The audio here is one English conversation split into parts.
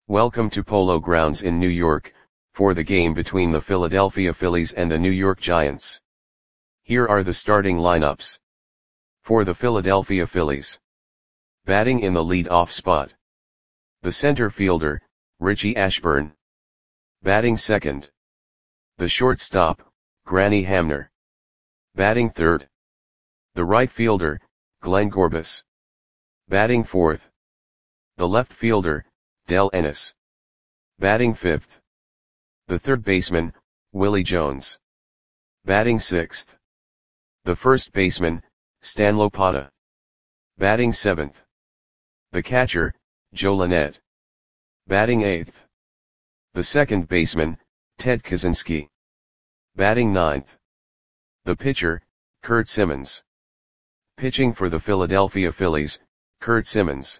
Welcome to Polo Grounds in New York, for the game between the Philadelphia Phillies and the New York Giants. Here are the starting lineups. For the Philadelphia Phillies. Batting in the lead-off spot. The center fielder, Richie Ashburn. Batting second. The shortstop, Granny Hamner. Batting third. The right fielder, Glenn Gorbis. Batting fourth. The left fielder, Del Ennis. Batting fifth. The third baseman, Willie Jones. Batting sixth. The first baseman, Stan Lopata. Batting seventh. The catcher, Joe Lynette. Batting eighth. The second baseman, Ted Kaczynski. Batting ninth. The pitcher, Curt Simmons. Pitching for the Philadelphia Phillies, Curt Simmons.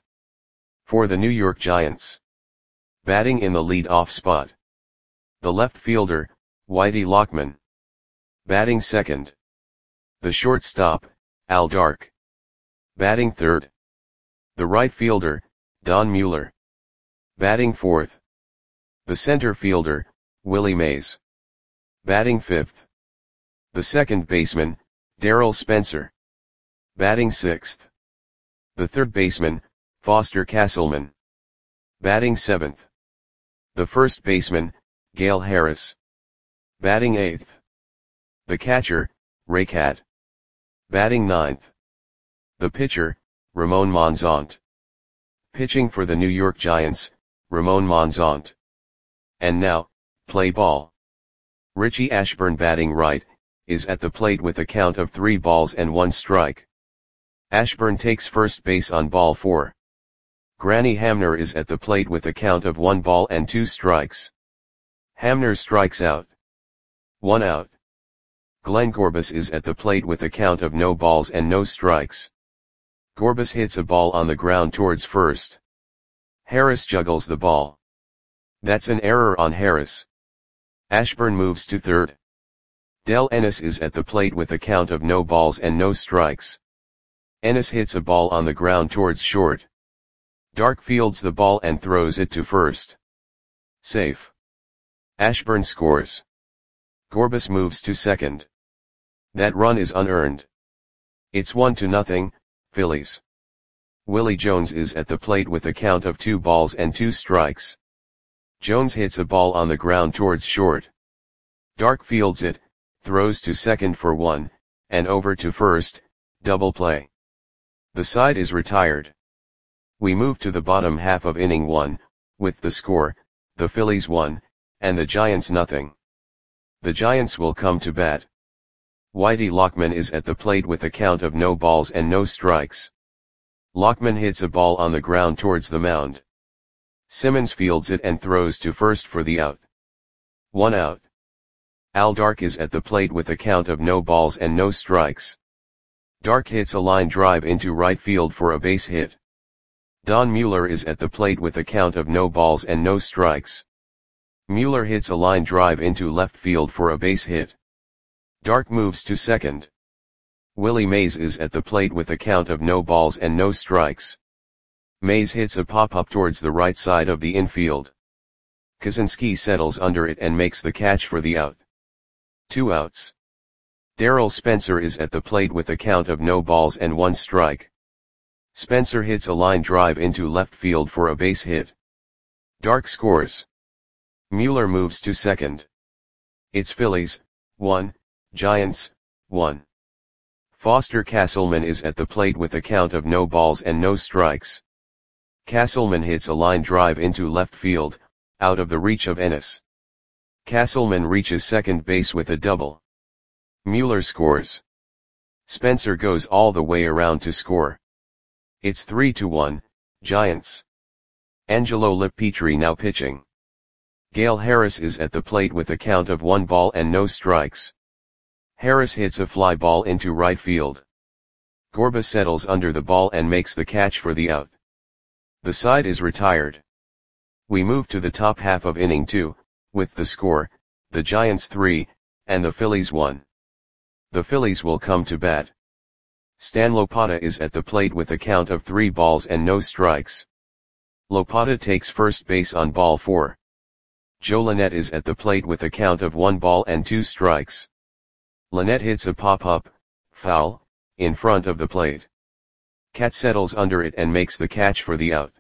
For the New York Giants. Batting in the lead-off spot. The left fielder, Whitey Lockman. Batting second. The shortstop, Al Dark. Batting third. The right fielder, Don Mueller. Batting fourth. The center fielder, Willie Mays. Batting fifth. The second baseman, Darryl Spencer. Batting sixth. The third baseman, Foster Castleman. Batting seventh. The first baseman, Gale Harris. Batting eighth. The catcher, Ray Catt. Batting ninth. The pitcher, Ramon Monzont. Pitching for the New York Giants, Ramon Monzont. And now, play ball. Richie Ashburn batting right, is at the plate with a count of 3 balls and 1 strike. Ashburn takes first base on ball 4. Granny Hamner is at the plate with a count of 1 ball and 2 strikes. Hamner strikes out. 1 out. Glenn Gorbis is at the plate with a count of no balls and no strikes. Gorbis hits a ball on the ground towards first. Harris juggles the ball. That's an error on Harris. Ashburn moves to third. Del Ennis is at the plate with a count of no balls and no strikes. Ennis hits a ball on the ground towards short. Dark fields the ball and throws it to first. Safe. Ashburn scores. Gorbis moves to second. That run is unearned. It's 1-0, Phillies. Willie Jones is at the plate with a count of 2 balls and 2 strikes. Jones hits a ball on the ground towards short. Dark fields it, throws to second for 1, and over to first, double play. The side is retired. We move to the bottom half of inning 1, with the score, the Phillies 1, and the Giants nothing. The Giants will come to bat. Whitey Lockman is at the plate with a count of no balls and no strikes. Lockman hits a ball on the ground towards the mound. Simmons fields it and throws to first for the out. 1 out. Al Dark is at the plate with a count of no balls and no strikes. Dark hits a line drive into right field for a base hit. Don Mueller is at the plate with a count of no balls and no strikes. Mueller hits a line drive into left field for a base hit. Dark moves to second. Willie Mays is at the plate with a count of no balls and no strikes. Mays hits a pop-up towards the right side of the infield. Kaczynski settles under it and makes the catch for the out. 2 outs. Darryl Spencer is at the plate with a count of no balls and 1 strike. Spencer hits a line drive into left field for a base hit. Dark scores. Mueller moves to second. It's Phillies, 1, Giants, 1. Foster Castleman is at the plate with a count of no balls and no strikes. Castleman hits a line drive into left field, out of the reach of Ennis. Castleman reaches second base with a double. Mueller scores. Spencer goes all the way around to score. It's 3-1, Giants. Angelo Lippietri now pitching. Gale Harris is at the plate with a count of 1 ball and no strikes. Harris hits a fly ball into right field. Gorbis settles under the ball and makes the catch for the out. The side is retired. We move to the top half of inning 2, with the score, the Giants 3, and the Phillies 1. The Phillies will come to bat. Stan Lopata is at the plate with a count of 3 balls and no strikes. Lopata takes first base on ball 4. Joe Lynette is at the plate with a count of 1 ball and 2 strikes. Lynette hits a pop-up, foul, in front of the plate. Cat settles under it and makes the catch for the out.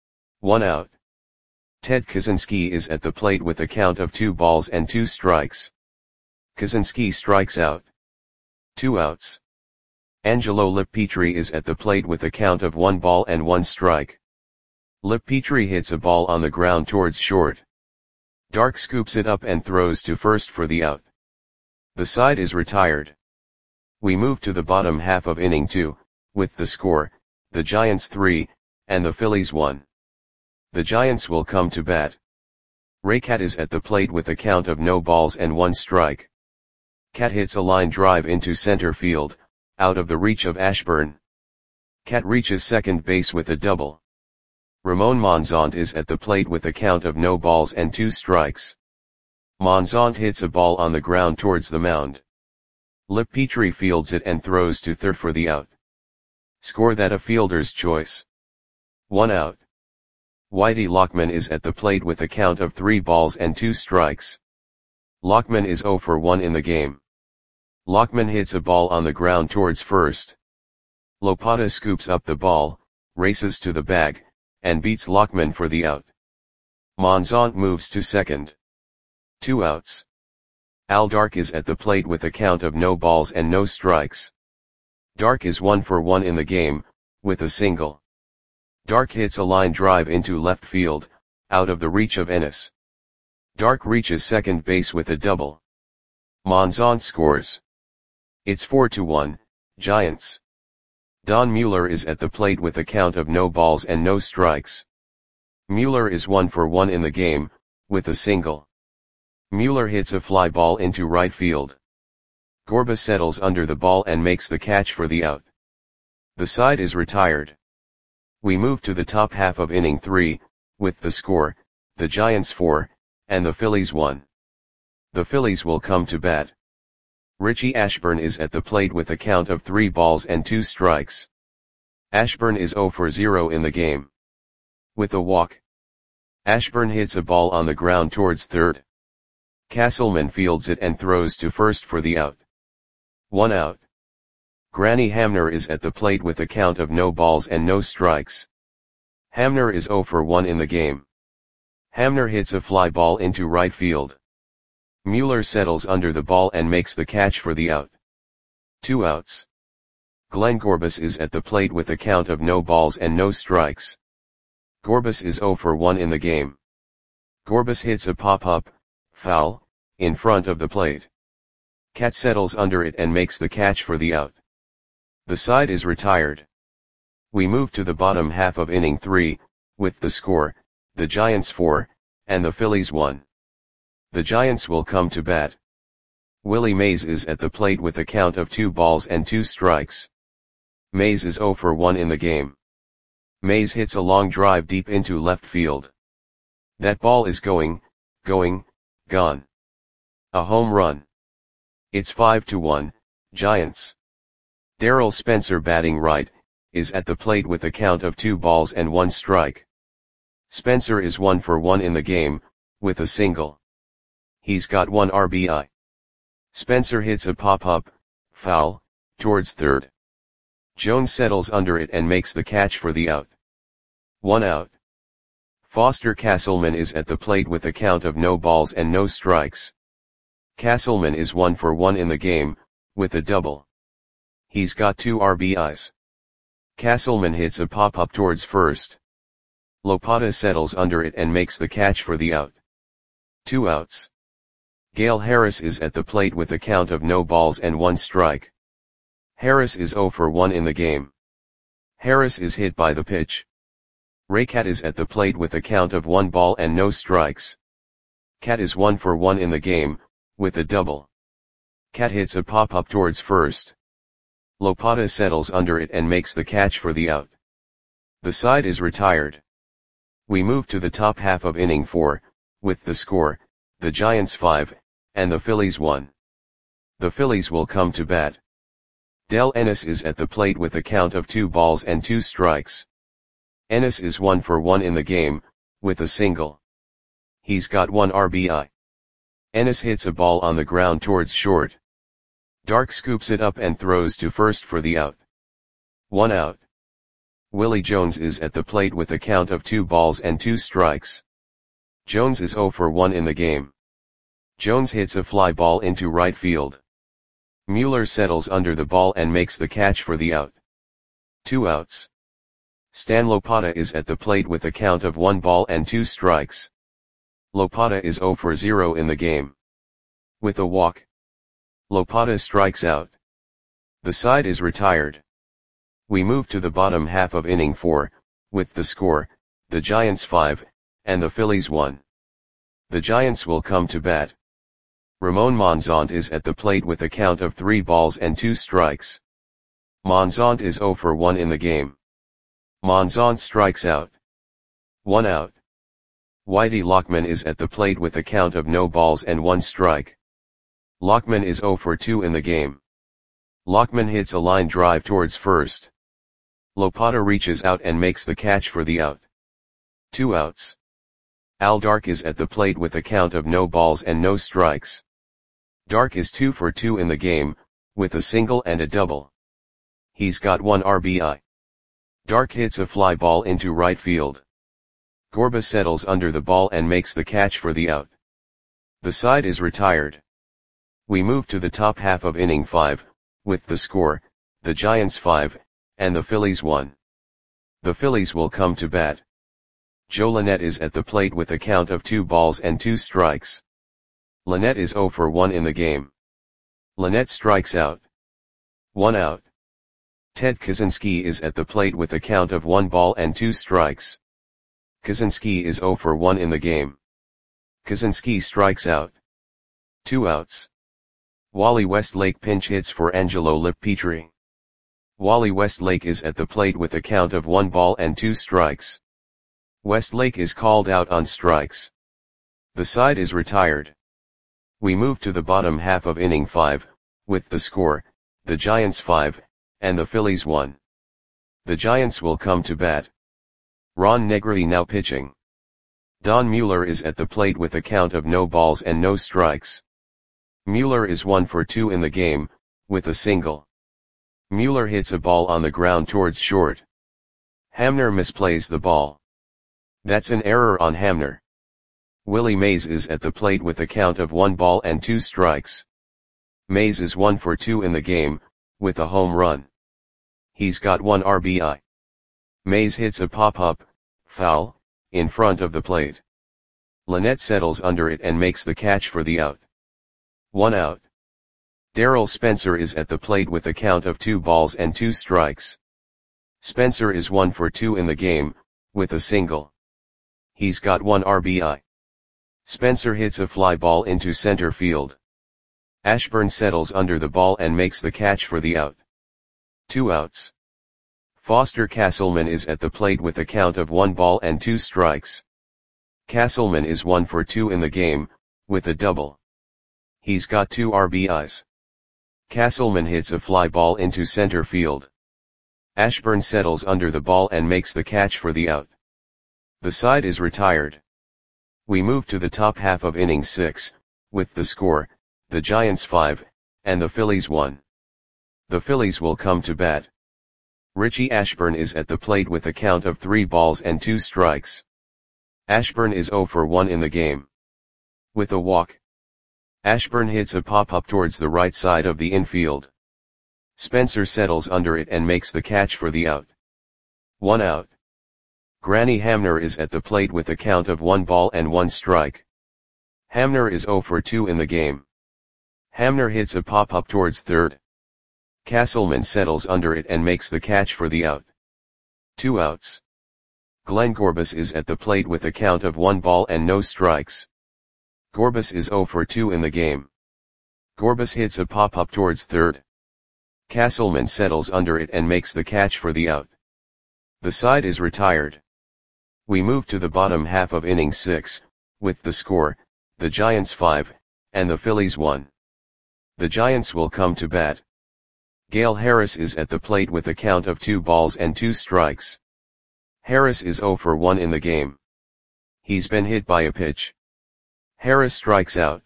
1 out. Ted Kaczynski is at the plate with a count of 2 balls and 2 strikes. Kaczynski strikes out. 2 outs. Angelo Lippietri is at the plate with a count of 1 ball and 1 strike. Lippietri hits a ball on the ground towards short. Dark scoops it up and throws to first for the out. The side is retired. We move to the bottom half of inning 2, with the score, the Giants 3, and the Phillies 1. The Giants will come to bat. Ray Cat is at the plate with a count of no balls and 1 strike. Cat hits a line drive into center field, out of the reach of Ashburn. Cat reaches second base with a double. Ramon Monzont is at the plate with a count of no balls and 2 strikes. Monzont hits a ball on the ground towards the mound. Lippietri fields it and throws to third for the out. Score that a fielder's choice. 1 out. Whitey Lockman is at the plate with a count of 3 balls and 2 strikes. Lockman is 0 for 1 in the game. Lockman hits a ball on the ground towards first. Lopata scoops up the ball, races to the bag, and beats Lockman for the out. Monzont moves to second. 2 outs. Al Dark is at the plate with a count of no balls and no strikes. Dark is 1 for 1 in the game, with a single. Dark hits a line drive into left field, out of the reach of Ennis. Dark reaches second base with a double. Monzont scores. It's 4-1, Giants. Don Mueller is at the plate with a count of no balls and no strikes. Mueller is 1 for 1 in the game, with a single. Mueller hits a fly ball into right field. Gorba settles under the ball and makes the catch for the out. The side is retired. We move to the top half of inning 3, with the score, the Giants 4, and the Phillies 1. The Phillies will come to bat. Richie Ashburn is at the plate with a count of 3 balls and 2 strikes. Ashburn is 0 for 0 in the game. With a walk. Ashburn hits a ball on the ground towards third. Castleman fields it and throws to first for the out. 1 out. Granny Hamner is at the plate with a count of no balls and no strikes. Hamner is 0 for 1 in the game. Hamner hits a fly ball into right field. Mueller settles under the ball and makes the catch for the out. 2 outs. Glenn Gorbis is at the plate with a count of no balls and no strikes. Gorbis is 0 for 1 in the game. Gorbis hits a pop-up, foul, in front of the plate. Cat settles under it and makes the catch for the out. The side is retired. We move to the bottom half of inning 3, with the score, the Giants 4, and the Phillies 1. The Giants will come to bat. Willie Mays is at the plate with a count of 2 balls and 2 strikes. Mays is 0 for 1 in the game. Mays hits a long drive deep into left field. That ball is gone. A home run. It's 5-1, Giants. Darrell Spencer, batting right, is at the plate with a count of 2 balls and 1 strike. Spencer is 1 for 1 in the game, with a single. He's got 1 RBI. Spencer hits a pop-up, foul, towards third. Jones settles under it and makes the catch for the out. 1 out. Foster Castleman is at the plate with a count of no balls and no strikes. Castleman is 1 for 1 in the game, with a double. He's got 2 RBIs. Castleman hits a pop-up towards first. Lopata settles under it and makes the catch for the out. 2 outs. Gale Harris is at the plate with a count of no balls and 1 strike. Harris is 0 for 1 in the game. Harris is hit by the pitch. Ray Cat is at the plate with a count of 1 ball and no strikes. Cat is 1 for 1 in the game, with a double. Cat hits a pop-up towards first. Lopata settles under it and makes the catch for the out. The side is retired. We move to the top half of inning 4, with the score, the Giants 5, and the Phillies 1. The Phillies will come to bat. Del Ennis is at the plate with a count of 2 balls and 2 strikes. Ennis is 1 for 1 in the game, with a single. He's got 1 RBI. Ennis hits a ball on the ground towards short. Dark scoops it up and throws to first for the out. 1 out. Willie Jones is at the plate with a count of 2 balls and 2 strikes. Jones is 0 for 1 in the game. Jones hits a fly ball into right field. Mueller settles under the ball and makes the catch for the out. 2 outs. Stan Lopata is at the plate with a count of 1 ball and 2 strikes. Lopata is 0 for 0 in the game. With a walk, Lopata strikes out. The side is retired. We move to the bottom half of inning 4, with the score, the Giants 5, and the Phillies 1. The Giants will come to bat. Ramon Monzont is at the plate with a count of 3 balls and 2 strikes. Monzont is 0 for 1 in the game. Monzont strikes out. 1 out. Whitey Lockman is at the plate with a count of no balls and 1 strike. Lockman is 0 for 2 in the game. Lockman hits a line drive towards first. Lopata reaches out and makes the catch for the out. 2 outs. Al Dark is at the plate with a count of no balls and no strikes. Dark is 2 for 2 in the game, with a single and a double. He's got 1 RBI. Dark hits a fly ball into right field. Gorba settles under the ball and makes the catch for the out. The side is retired. We move to the top half of inning 5, with the score, the Giants 5, and the Phillies 1. The Phillies will come to bat. Joe Lynette is at the plate with a count of 2 balls and 2 strikes. Lynette is 0 for 1 in the game. Lynette strikes out. 1 out. Ted Kaczynski is at the plate with a count of 1 ball and 2 strikes. Kaczynski is 0 for 1 in the game. Kaczynski strikes out. 2 outs. Wally Westlake pinch hits for Angelo Lippietri. Wally Westlake is at the plate with a count of 1 ball and 2 strikes. Westlake is called out on strikes. The side is retired. We move to the bottom half of inning 5, with the score, the Giants 5, and the Phillies 1. The Giants will come to bat. Ron Negri now pitching. Don Mueller is at the plate with a count of no balls and no strikes. Mueller is 1 for 2 in the game, with a single. Mueller hits a ball on the ground towards short. Hamner misplays the ball. That's an error on Hamner. Willie Mays is at the plate with a count of 1 ball and 2 strikes. Mays is 1 for 2 in the game, with a home run. He's got 1 RBI. Mays hits a pop-up, foul, in front of the plate. Lynette settles under it and makes the catch for the out. 1 out. Darrell Spencer is at the plate with a count of 2 balls and 2 strikes. Spencer is 1 for 2 in the game, with a single. He's got 1 RBI. Spencer hits a fly ball into center field. Ashburn settles under the ball and makes the catch for the out. 2 outs. Foster Castleman is at the plate with a count of 1 ball and 2 strikes. Castleman is 1 for 2 in the game, with a double. He's got 2 RBIs. Castleman hits a fly ball into center field. Ashburn settles under the ball and makes the catch for the out. The side is retired. We move to the top half of inning 6, with the score, the Giants 5, and the Phillies 1. The Phillies will come to bat. Richie Ashburn is at the plate with a count of 3 balls and 2 strikes. Ashburn is 0 for 1 in the game. With a walk, Ashburn hits a pop-up towards the right side of the infield. Spencer settles under it and makes the catch for the out. 1 out. Granny Hamner is at the plate with a count of 1 ball and 1 strike. Hamner is 0 for 2 in the game. Hamner hits a pop-up towards third. Castleman settles under it and makes the catch for the out. 2 outs. Glenn Gorbis is at the plate with a count of 1 ball and no strikes. Gorbis is 0 for 2 in the game. Gorbis hits a pop-up towards third. Castleman settles under it and makes the catch for the out. The side is retired. We move to the bottom half of inning 6, with the score, the Giants 5, and the Phillies 1. The Giants will come to bat. Gale Harris is at the plate with a count of 2 balls and 2 strikes. Harris is 0 for 1 in the game. He's been hit by a pitch. Harris strikes out.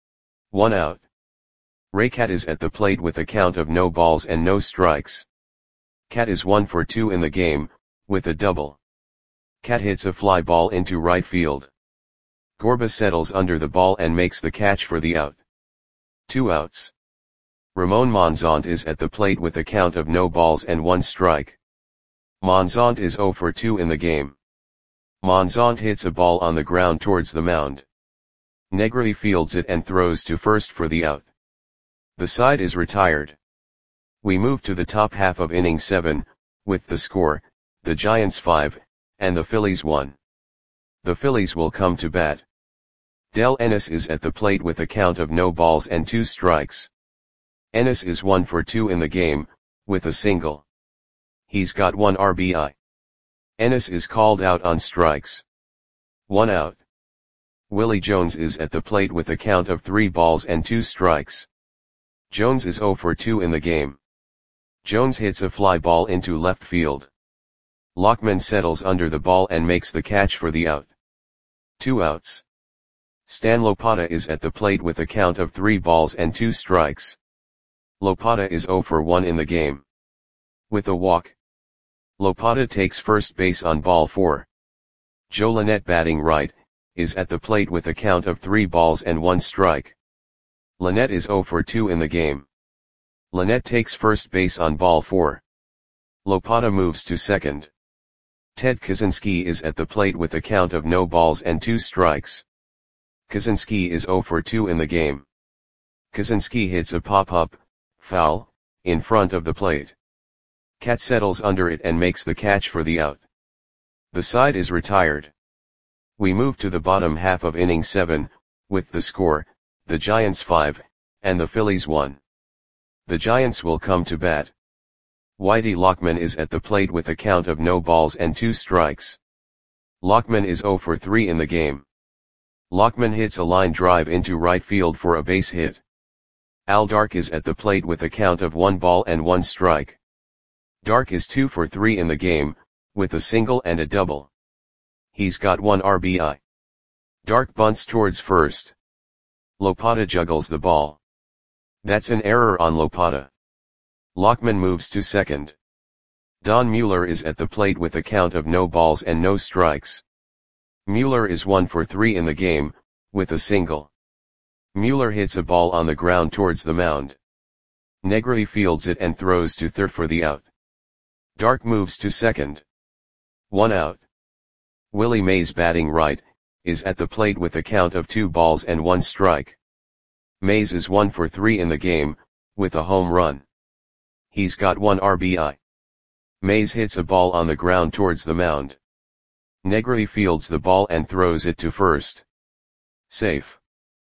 1 out. Raycat is at the plate with a count of no balls and no strikes. Cat is 1 for 2 in the game, with a double. Cat hits a fly ball into right field. Gorba settles under the ball and makes the catch for the out. 2 outs. Ramon Monzont is at the plate with a count of no balls and 1 strike. Monzont is 0 for 2 in the game. Monzont hits a ball on the ground towards the mound. Negrete fields it and throws to first for the out. The side is retired. We move to the top half of inning 7, with the score, the Giants 5, and the Phillies 1. The Phillies will come to bat. Del Ennis is at the plate with a count of no balls and 2 strikes. Ennis is 1 for 2 in the game, with a single. He's got 1 RBI. Ennis is called out on strikes. 1 out. Willie Jones is at the plate with a count of 3 balls and 2 strikes. Jones is 0 for 2 in the game. Jones hits a fly ball into left field. Lockman settles under the ball and makes the catch for the out. 2 outs. Stan Lopata is at the plate with a count of 3 balls and 2 strikes. Lopata is 0 for 1 in the game. With a walk. Lopata takes first base on ball 4. Joe Lynette, batting right, is at the plate with a count of 3 balls and 1 strike. Lynette is 0 for 2 in the game. Lynette takes first base on ball 4. Lopata moves to second. Ted Kaczynski is at the plate with a count of no balls and 2 strikes. Kaczynski is 0 for 2 in the game. Kaczynski hits a pop-up, foul, in front of the plate. Cat settles under it and makes the catch for the out. The side is retired. We move to the bottom half of inning 7, with the score, the Giants 5, and the Phillies 1. The Giants will come to bat. Whitey Lockman is at the plate with a count of no balls and 2 strikes. Lockman is 0 for 3 in the game. Lockman hits a line drive into right field for a base hit. Al Dark is at the plate with a count of 1 ball and 1 strike. Dark is 2 for 3 in the game, with a single and a double. He's got 1 RBI. Dark bunts towards first. Lopata juggles the ball. That's an error on Lopata. Lockman moves to second. Don Mueller is at the plate with a count of no balls and no strikes. Mueller is 1 for 3 in the game, with a single. Mueller hits a ball on the ground towards the mound. Negrete fields it and throws to third for the out. Dark moves to second. 1 out. Willie Mays, batting right, is at the plate with a count of 2 balls and 1 strike. Mays is 1 for 3 in the game, with a home run. He's got 1 RBI. Mays hits a ball on the ground towards the mound. Negrete fields the ball and throws it to first. Safe.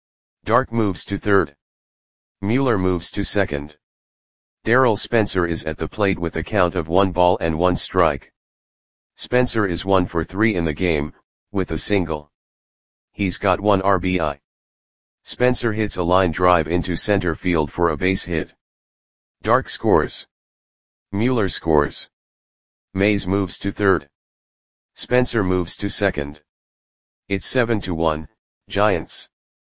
Dark moves to third. Mueller moves to second. Darrell Spencer is at the plate with a count of 1 ball and 1 strike. Spencer is 1 for 3 in the game, with a single. He's got 1 RBI. Spencer hits a line drive into center field for a base hit. Dark scores. Mueller scores. Mays moves to third. Spencer moves to second. It's 7-1, Giants.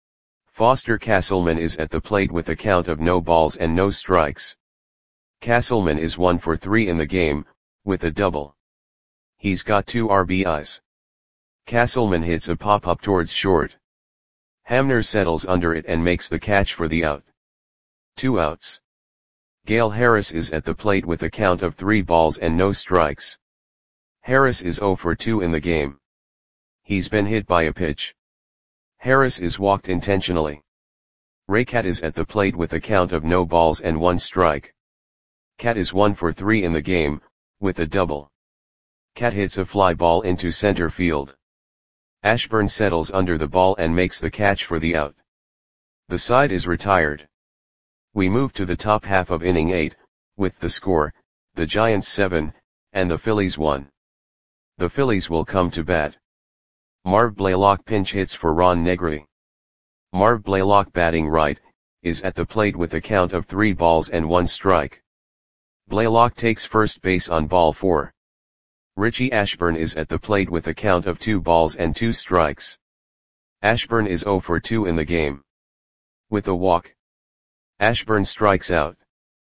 Foster Castleman is at the plate with a count of no balls and no strikes. Castleman is 1 for 3 in the game, with a double. He's got 2 RBIs. Castleman hits a pop-up towards short. Hamner settles under it and makes the catch for the out. 2 outs. Gale Harris is at the plate with a count of 3 balls and no strikes. Harris is 0 for 2 in the game. He's been hit by a pitch. Harris is walked intentionally. Raycat is at the plate with a count of no balls and 1 strike. Cat is 1 for 3 in the game, with a double. Cat hits a fly ball into center field. Ashburn settles under the ball and makes the catch for the out. The side is retired. We move to the top half of inning 8, with the score, the Giants 7, and the Phillies 1. The Phillies will come to bat. Marv Blaylock pinch hits for Ron Negrete. Marv Blaylock, batting right, is at the plate with a count of 3 balls and 1 strike. Blaylock takes first base on ball 4. Richie Ashburn is at the plate with a count of 2 balls and 2 strikes. Ashburn is 0 for 2 in the game. With a walk, Ashburn strikes out.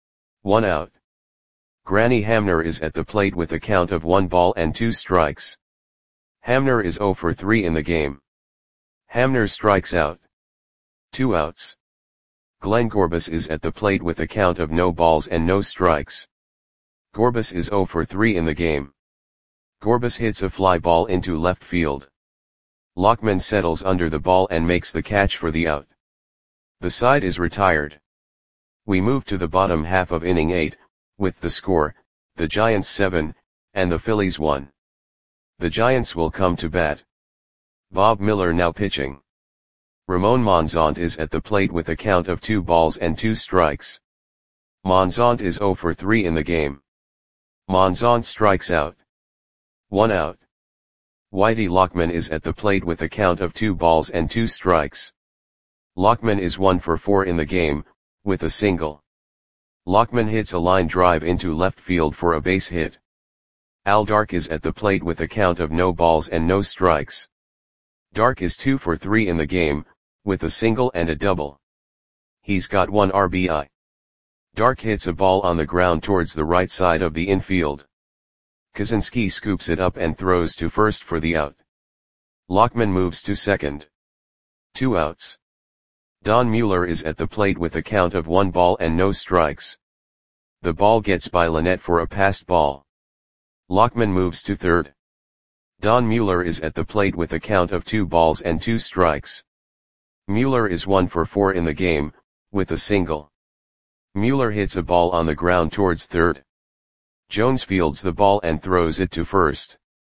1 out. Granny Hamner is at the plate with a count of 1 ball and 2 strikes. Hamner is 0 for 3 in the game. Hamner strikes out. 2 outs. Glenn Gorbis is at the plate with a count of no balls and no strikes. Gorbis is 0 for 3 in the game. Gorbis hits a fly ball into left field. Lockman settles under the ball and makes the catch for the out. The side is retired. We move to the bottom half of inning 8, with the score, the Giants 7, and the Phillies 1. The Giants will come to bat. Bob Miller now pitching. Ramon Monzont is at the plate with a count of 2 balls and 2 strikes. Monzont is 0 for 3 in the game. Monzont strikes out. 1 out. Whitey Lockman is at the plate with a count of 2 balls and 2 strikes. Lockman is 1 for 4 in the game, with a single. Lockman hits a line drive into left field for a base hit. Al Dark is at the plate with a count of no balls and no strikes. Dark is 2 for 3 in the game, with a single and a double. He's got 1 RBI. Dark hits a ball on the ground towards the right side of the infield. Kaczynski scoops it up and throws to first for the out. Lockman moves to second. 2 outs. Don Mueller is at the plate with a count of 1 ball and no strikes. The ball gets by Lynette for a passed ball. Lockman moves to third. Don Mueller is at the plate with a count of 2 balls and 2 strikes. Mueller is 1 for 4 in the game, with a single. Mueller hits a ball on the ground towards third. Jones fields the ball and throws it to first.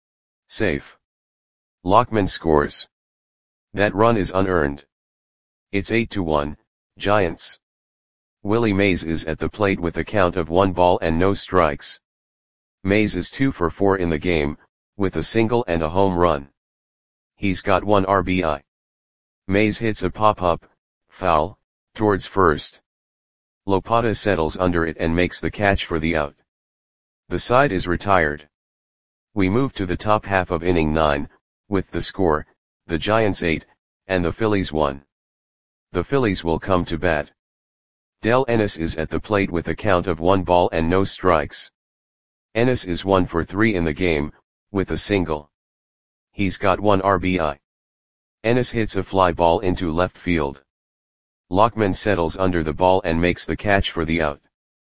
Safe. Lockman scores. That run is unearned. It's 8-1, Giants. Willie Mays is at the plate with a count of 1 ball and no strikes. Mays is 2 for 4 in the game, with a single and a home run. He's got 1 RBI. Mays hits a pop-up, foul, towards first. Lopata settles under it and makes the catch for the out. The side is retired. We move to the top half of inning 9, with the score, the Giants 8, and the Phillies 1. The Phillies will come to bat. Del Ennis is at the plate with a count of 1 ball and no strikes. Ennis is 1 for 3 in the game, with a single. He's got 1 RBI. Ennis hits a fly ball into left field. Lockman settles under the ball and makes the catch for the out.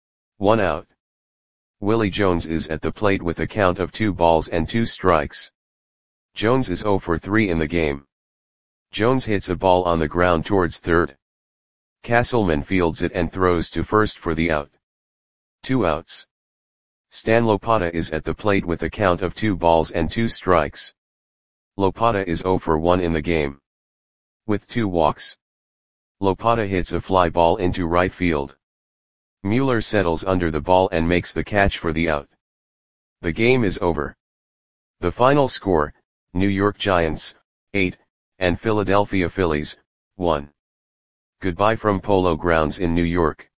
1 out. Willie Jones is at the plate with a count of 2 balls and 2 strikes. Jones is 0 for 3 in the game. Jones hits a ball on the ground towards third. Castleman fields it and throws to first for the out. 2 outs. Stan Lopata is at the plate with a count of 2 balls and 2 strikes. Lopata is 0 for 1 in the game. With 2 walks. Lopata hits a fly ball into right field. Mueller settles under the ball and makes the catch for the out. The game is over. The final score, New York Giants, 8, and Philadelphia Phillies, 1. Goodbye from Polo Grounds in New York.